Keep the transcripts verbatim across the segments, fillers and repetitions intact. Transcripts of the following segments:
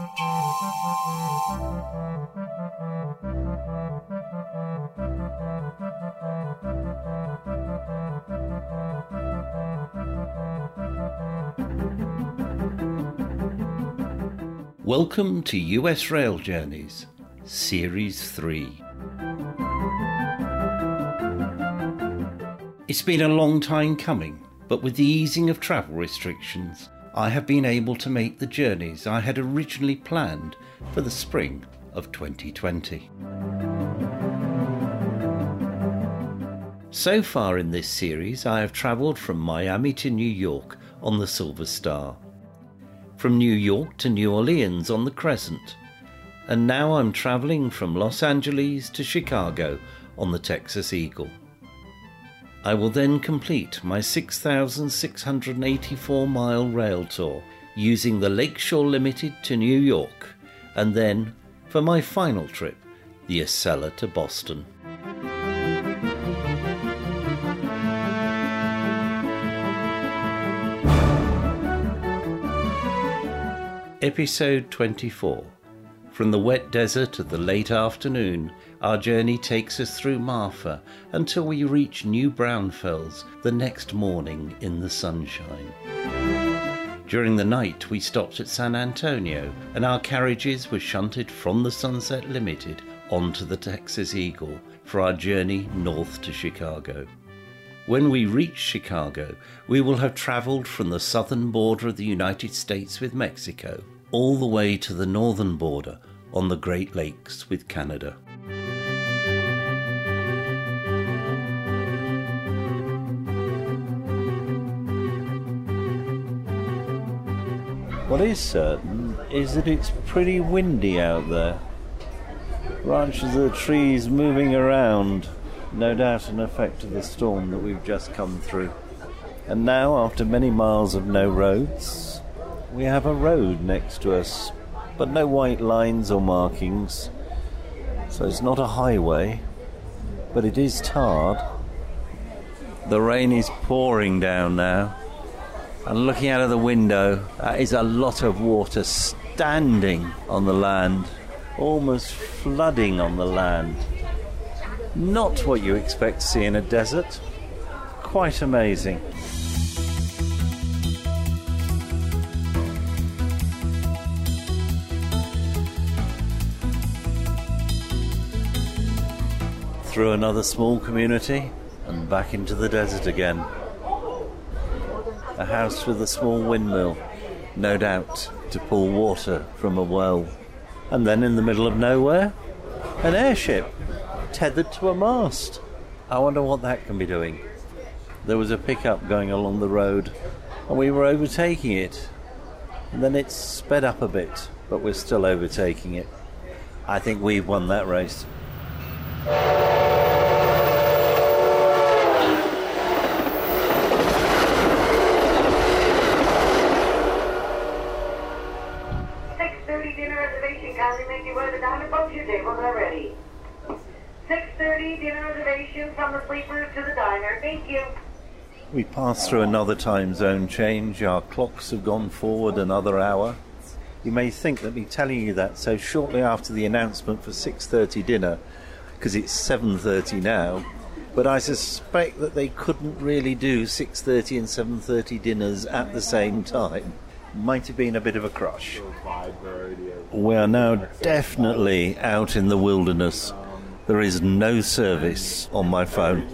Welcome to U S Rail Journeys, Series three. It's been a long time coming, but with the easing of travel restrictions, I have been able to make the journeys I had originally planned for the spring of twenty twenty. So far in this series, I have travelled from Miami to New York on the Silver Star, from New York to New Orleans on the Crescent, and now I'm travelling from Los Angeles to Chicago on the Texas Eagle. I will then complete my six thousand six hundred eighty-four mile rail tour using the Lakeshore Limited to New York, and then, for my final trip, the Acela to Boston. Episode twenty-four. From the wet desert of the late afternoon, our journey takes us through Marfa until we reach New Braunfels the next morning in the sunshine. During the night we stopped at San Antonio and our carriages were shunted from the Sunset Limited onto the Texas Eagle for our journey north to Chicago. When we reach Chicago, we will have travelled from the southern border of the United States with Mexico all the way to the northern border on the Great Lakes with Canada. What is certain is that it's pretty windy out there. Branches of the trees moving around, no doubt an effect of the storm that we've just come through. And now, after many miles of no roads, we have a road next to us, but no white lines or markings. So it's not a highway, but it is tarred. The rain is pouring down now, and looking out of the window, that is a lot of water standing on the land, almost flooding on the land. Not what you expect to see in a desert. Quite amazing. Through another small community and back into the desert again. A house with a small windmill, no doubt to pull water from a well. And then in the middle of nowhere, an airship tethered to a mast. I wonder what that can be doing. There was a pickup going along the road and we were overtaking it. And then it sped up a bit, but we're still overtaking it. I think we've won that race. six thirty dinner reservation. Kindly make your way to the diner box. Your tables are ready. six thirty dinner reservation from the sleepers to the diner. Thank you. We passed through another time zone change. Our clocks have gone forward another hour. You may think that me telling you that so shortly after the announcement for six thirty dinner, because it's seven thirty now, but I suspect that they couldn't really do six thirty and seven thirty dinners at the same time. Might have been a bit of a crush. We are now definitely out in the wilderness. There is no service on my phone.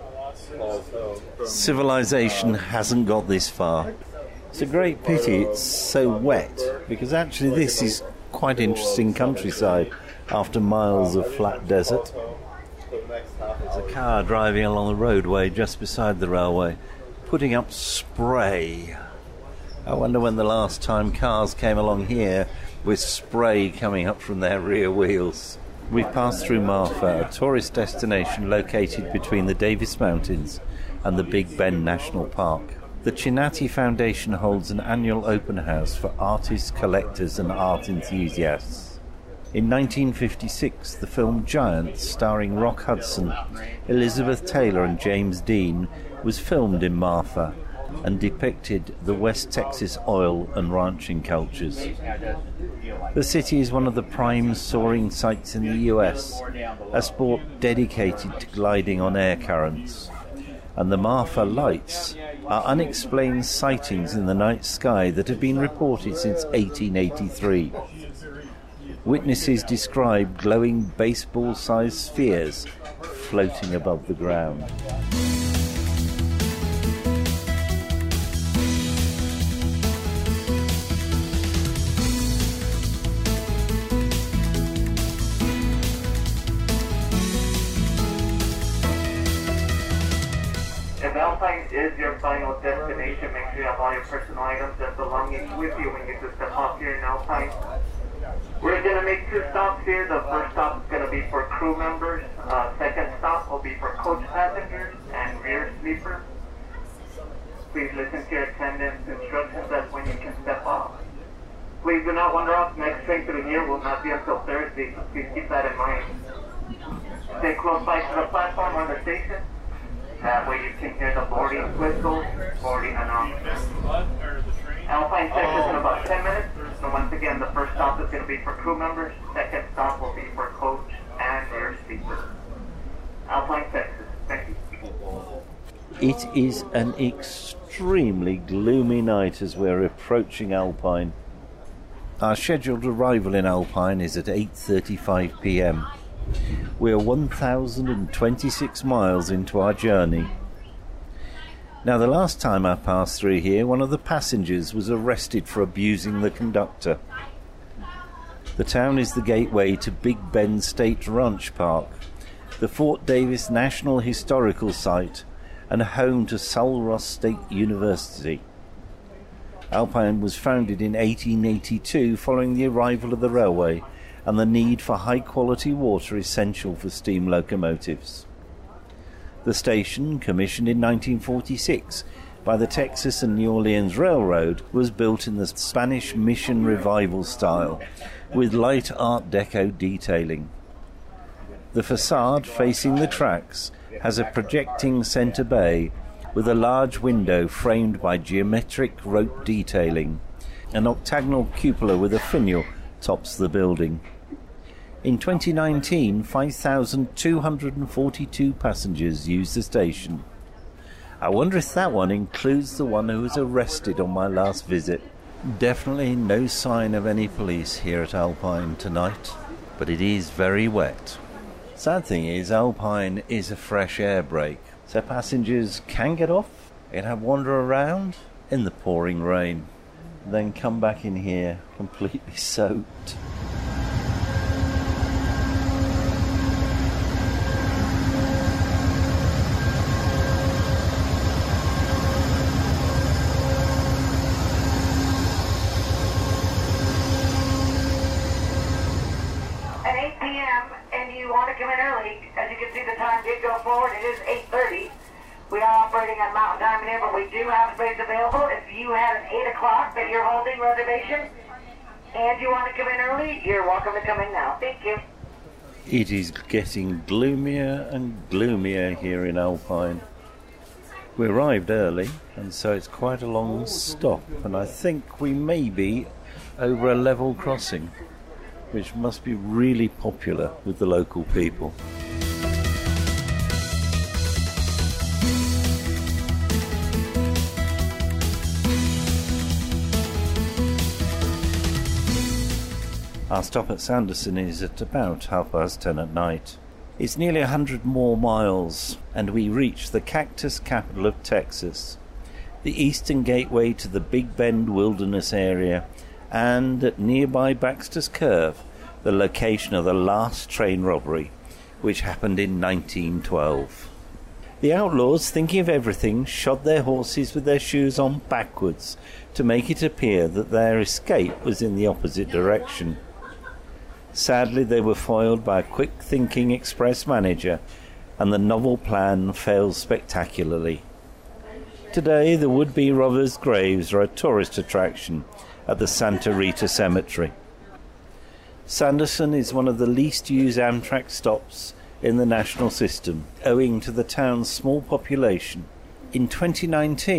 Civilization hasn't got this far. It's a great pity it's so wet, because actually this is quite interesting countryside after miles of flat desert. There's a car driving along the roadway just beside the railway, putting up spray. I wonder when the last time cars came along here with spray coming up from their rear wheels. We've passed through Marfa, a tourist destination located between the Davis Mountains and the Big Bend National Park. The Chinati Foundation holds an annual open house for artists, collectors and art enthusiasts. In nineteen fifty-six, the film Giants, starring Rock Hudson, Elizabeth Taylor and James Dean, was filmed in Marfa and depicted the West Texas oil and ranching cultures. The city is one of the prime soaring sites in the U S, a sport dedicated to gliding on air currents. And the Marfa Lights are unexplained sightings in the night sky that have been reported since eighteen eighty-three. Witnesses describe glowing baseball-sized spheres floating above the ground. If Alpine is your final destination, make sure you have all your personal items and belongings with you when you get to step off here in Alpine. We're going to make two stops here. The first stop is going to be for crew members. Uh, second stop will be for coach passengers and rear sleepers. Please listen to your attendant's instructions as when you can step off. Please do not wander off. Next train through here will not be until Thursday, so please keep that in mind. Stay close by to the platform or the station. That way you can hear the boarding whistles, boarding announcements. Alpine session in about ten minutes. So once again, the first stop is going to be for crew members. Second stop will be for coach and rear sleepers. Alpine, Texas. Thank you. It is an extremely gloomy night as we're approaching Alpine. Our scheduled arrival in Alpine is at eight thirty-five p.m. We are one thousand twenty-six miles into our journey. Now, the last time I passed through here, one of the passengers was arrested for abusing the conductor. The town is the gateway to Big Bend State Ranch Park, the Fort Davis National Historical Site, and home to Sul Ross State University. Alpine was founded in eighteen eighty-two following the arrival of the railway and the need for high-quality water essential for steam locomotives. The station, commissioned in nineteen forty-six by the Texas and New Orleans Railroad, was built in the Spanish Mission Revival style, with light Art Deco detailing. The facade facing the tracks has a projecting centre bay with a large window framed by geometric rope detailing. An octagonal cupola with a finial tops the building. In twenty nineteen, five thousand two hundred forty-two passengers used the station. I wonder if that one includes the one who was arrested on my last visit. Definitely no sign of any police here at Alpine tonight, but it is very wet. Sad thing is, Alpine is a fresh air break, so passengers can get off and have wander around in the pouring rain, then come back in here completely soaked. It is eight thirty. We are operating on Mountain Time here, but we do have space available. If you have an eight o'clock that you're holding reservation and you want to come in early, you're welcome to come in now. Thank you. It is getting gloomier and gloomier here in Alpine. We arrived early, and so it's quite a long stop, and I think we may be over a level crossing, which must be really popular with the local people. Our stop at Sanderson is at about half past ten at night. It's nearly a hundred more miles, and we reach the cactus capital of Texas, the eastern gateway to the Big Bend Wilderness area, and at nearby Baxter's Curve, the location of the last train robbery, which happened in nineteen twelve. The outlaws, thinking of everything, shod their horses with their shoes on backwards to make it appear that their escape was in the opposite direction. Sadly, they were foiled by a quick-thinking express manager, and the novel plan failed spectacularly. Today, the would-be robbers' graves are a tourist attraction at the Santa Rita Cemetery. Sanderson is one of the least-used Amtrak stops in the national system, owing to the town's small population. In twenty nineteen,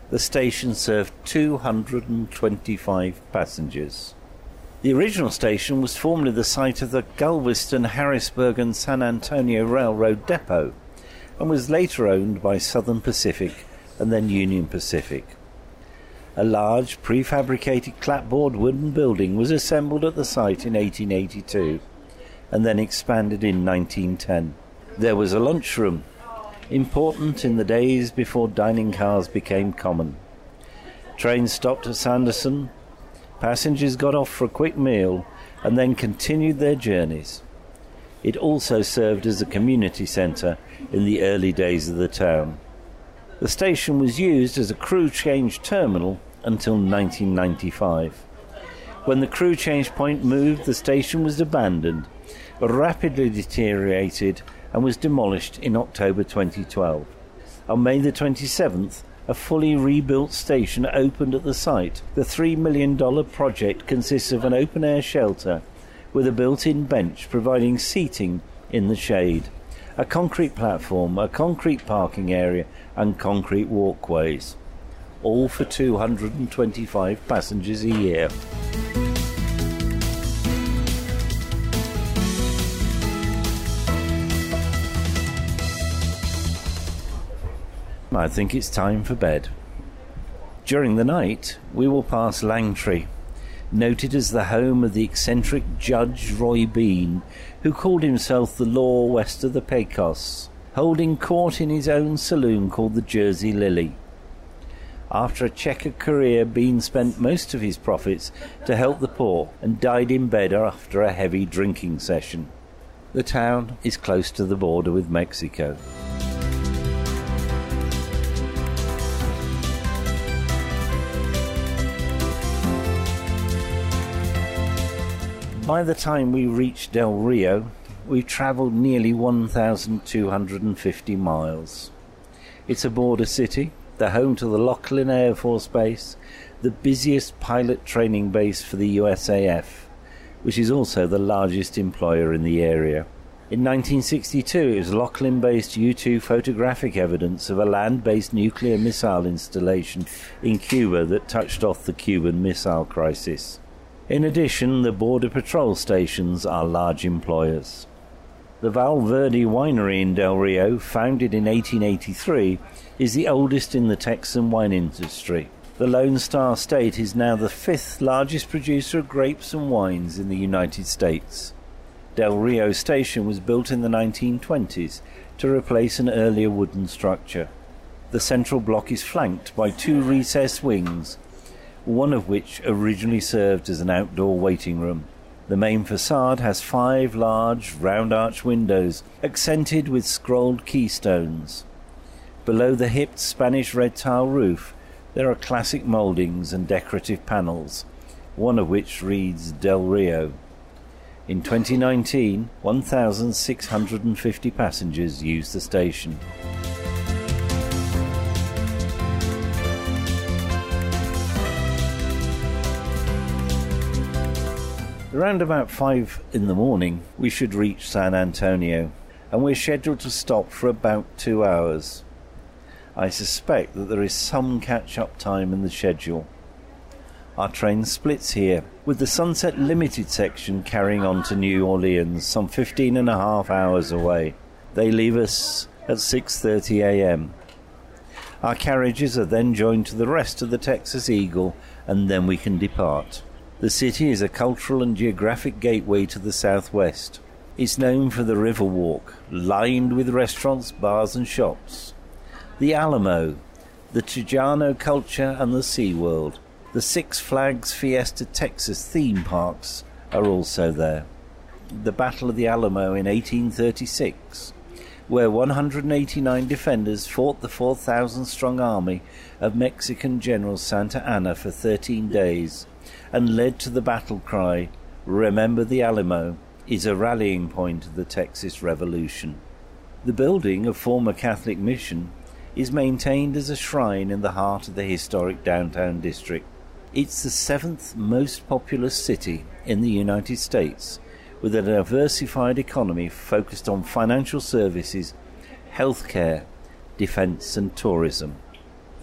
The station served two hundred twenty-five passengers. The original station was formerly the site of the Galveston, Harrisburg and San Antonio Railroad Depot and was later owned by Southern Pacific and then Union Pacific. A large prefabricated clapboard wooden building was assembled at the site in eighteen eighty-two and then expanded in nineteen ten. There was a lunchroom, important in the days before dining cars became common. Trains stopped at Sanderson. Passengers got off for a quick meal and then continued their journeys. It also served as a community centre in the early days of the town. The station was used as a crew change terminal until nineteen ninety-five. When the crew change point moved, the station was abandoned, rapidly deteriorated and was demolished in October twenty twelve. On May the twenty-seventh, a fully rebuilt station opened at the site. The three million dollars project consists of an open-air shelter with a built-in bench providing seating in the shade, a concrete platform, a concrete parking area and concrete walkways, all for two hundred twenty-five passengers a year. I think it's time for bed. During the night, we will pass Langtry, noted as the home of the eccentric Judge Roy Bean, who called himself the law west of the Pecos, holding court in his own saloon called the Jersey Lily. After a checkered career, Bean spent most of his profits to help the poor and died in bed after a heavy drinking session. The town is close to the border with Mexico. By the time we reached Del Rio, we've travelled nearly one thousand two hundred fifty miles. It's a border city, the home to the Laughlin Air Force Base, the busiest pilot training base for the U S A F, which is also the largest employer in the area. In nineteen sixty-two, it was Laughlin-based U two photographic evidence of a land-based nuclear missile installation in Cuba that touched off the Cuban Missile Crisis. In addition, the border patrol stations are large employers. The Val Verde Winery in Del Rio, founded in eighteen eighty-three, is the oldest in the Texan wine industry. The Lone Star State is now the fifth largest producer of grapes and wines in the United States. Del Rio Station was built in the nineteen twenties to replace an earlier wooden structure. The central block is flanked by two recessed wings, one of which originally served as an outdoor waiting room. The main facade has five large round-arch windows, accented with scrolled keystones. Below the hipped Spanish red tile roof, there are classic mouldings and decorative panels, one of which reads Del Rio. In twenty nineteen, one thousand six hundred fifty passengers used the station. Around about five in the morning, we should reach San Antonio, and we're scheduled to stop for about two hours. I suspect that there is some catch-up time in the schedule. Our train splits here, with the Sunset Limited section carrying on to New Orleans, some fifteen and a half hours away. They leave us at six thirty a m. Our carriages are then joined to the rest of the Texas Eagle, and then we can depart. The city is a cultural and geographic gateway to the southwest. It's known for the Riverwalk, lined with restaurants, bars and shops. The Alamo, the Tejano culture and the SeaWorld. The Six Flags Fiesta Texas theme parks are also there. The Battle of the Alamo in eighteen thirty-six, where one hundred eighty-nine defenders fought the four thousand strong army of Mexican General Santa Anna for thirteen days, and led to the battle cry, "Remember the Alamo," is a rallying point of the Texas Revolution. The building, a former Catholic mission, is maintained as a shrine in the heart of the historic downtown district. It's the seventh most populous city in the United States, with a diversified economy focused on financial services, healthcare, defense and tourism.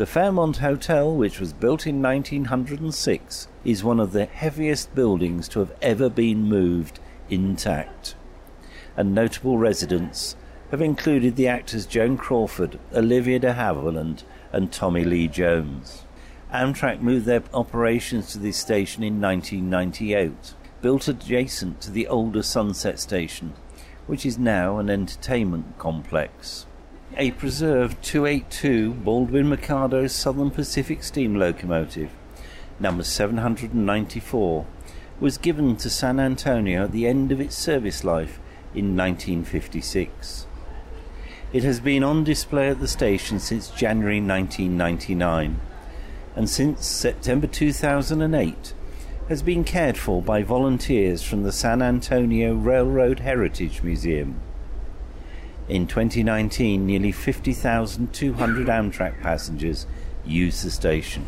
The Fairmont Hotel, which was built in nineteen oh six, is one of the heaviest buildings to have ever been moved intact. And notable residents have included the actors Joan Crawford, Olivia de Havilland and Tommy Lee Jones. Amtrak moved their operations to this station in nineteen ninety-eight, built adjacent to the older Sunset Station, which is now an entertainment complex. A preserved two eighty-two Baldwin-Mercado Southern Pacific steam locomotive, number seven hundred ninety-four, was given to San Antonio at the end of its service life in nineteen fifty-six. It has been on display at the station since January nineteen ninety-nine, and since September two thousand eight has been cared for by volunteers from the San Antonio Railroad Heritage Museum. In twenty nineteen, nearly fifty thousand two hundred Amtrak passengers used the station.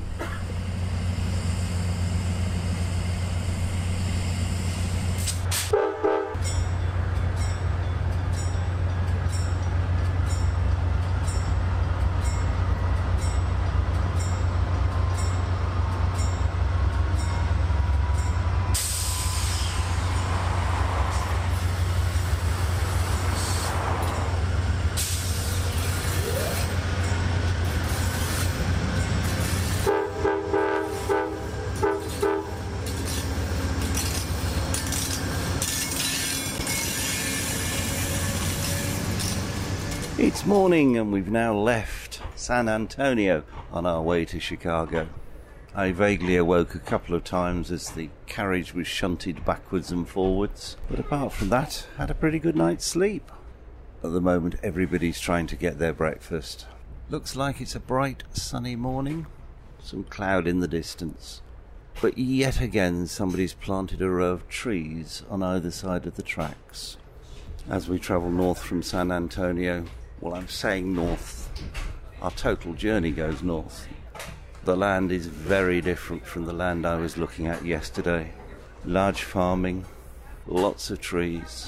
It's morning and we've now left San Antonio on our way to Chicago. I vaguely awoke a couple of times as the carriage was shunted backwards and forwards, but apart from that, had a pretty good night's sleep. At the moment, everybody's trying to get their breakfast. Looks like it's a bright, sunny morning. Some cloud in the distance. But yet again, somebody's planted a row of trees on either side of the tracks. As we travel north from San Antonio, well, I'm saying north. Our total journey goes north. The land is very different from the land I was looking at yesterday. Large farming, lots of trees,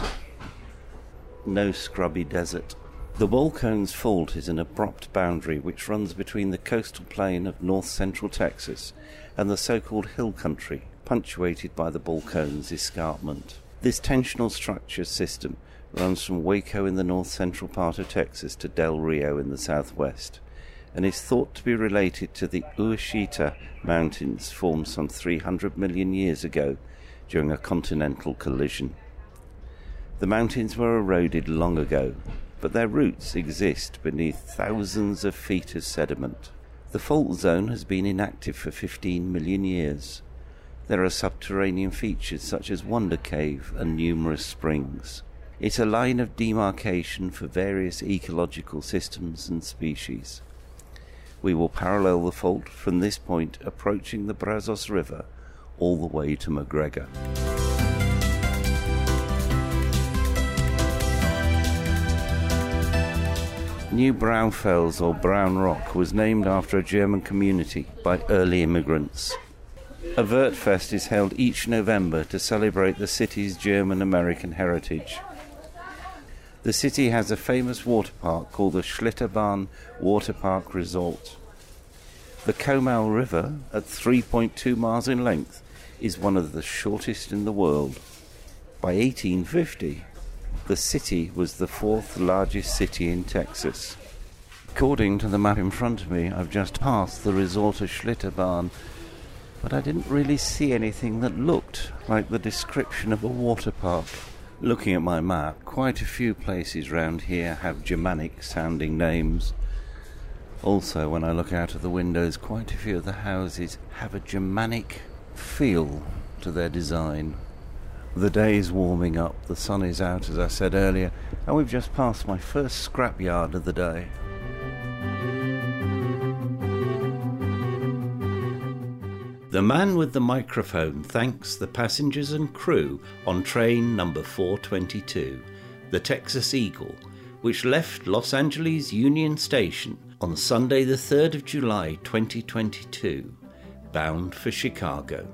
no scrubby desert. The Balcones Fault is an abrupt boundary which runs between the coastal plain of north-central Texas and the so-called hill country, punctuated by the Balcones Escarpment. This tensional structure system runs from Waco in the north-central part of Texas to Del Rio in the southwest, and is thought to be related to the Ouachita Mountains formed some three hundred million years ago during a continental collision. The mountains were eroded long ago, but their roots exist beneath thousands of feet of sediment. The fault zone has been inactive for fifteen million years. There are subterranean features such as Wonder Cave and numerous springs. It's a line of demarcation for various ecological systems and species. We will parallel the fault from this point, approaching the Brazos River all the way to McGregor. New Braunfels, or Brown Rock, was named after a German community by early immigrants. A Wertfest is held each November to celebrate the city's German-American heritage. The city has a famous water park called the Schlitterbahn Water Park Resort. The Comal River, at three point two miles in length, is one of the shortest in the world. By eighteen fifty, the city was the fourth largest city in Texas. According to the map in front of me, I've just passed the resort of Schlitterbahn, but I didn't really see anything that looked like the description of a water park. Looking at my map, quite a few places round here have Germanic-sounding names. Also, when I look out of the windows, quite a few of the houses have a Germanic feel to their design. The day is warming up, the sun is out, as I said earlier, and we've just passed my first scrapyard of the day. The man with the microphone thanks the passengers and crew on train number four twenty-two, the Texas Eagle, which left Los Angeles Union Station on Sunday the third of July twenty twenty-two, bound for Chicago.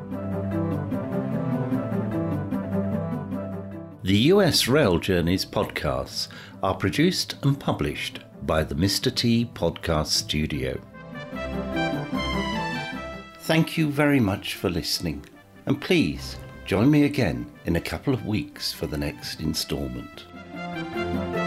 The U S Rail Journeys podcasts are produced and published by the Mister T Podcast Studio. Thank you very much for listening, and please join me again in a couple of weeks for the next instalment.